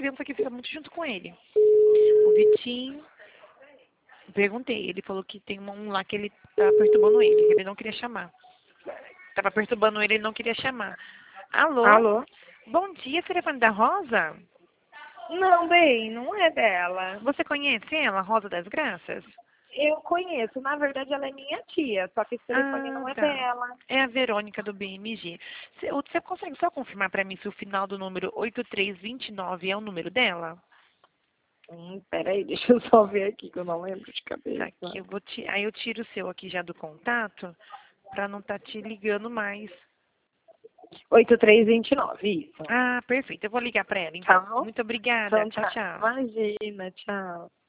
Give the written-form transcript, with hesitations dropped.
criança que fica muito junto com ele. O Vitinho, perguntei, ele falou que tem um lá que ele tá perturbando ele, que ele não queria chamar. Tava perturbando ele, ele não queria chamar. Alô? Alô? Bom dia, telefone da Rosa? Não, bem, não é dela. Você conhece ela, Rosa das Graças? Eu conheço, na verdade ela é minha tia, só que esse telefone não é Tá. dela. É a Verônica do BMG. Você consegue só confirmar para mim se o final do número 8329 é o número dela? Peraí, deixa eu só ver aqui, que eu não lembro de Tá cabeça. aqui, aí eu tiro o seu aqui já do contato, para não estar te ligando mais. 8329, isso. Ah, perfeito. Eu vou ligar para ela, então. Tá bom? Muito obrigada. Então Tchau, tá. tchau. Imagina, tchau.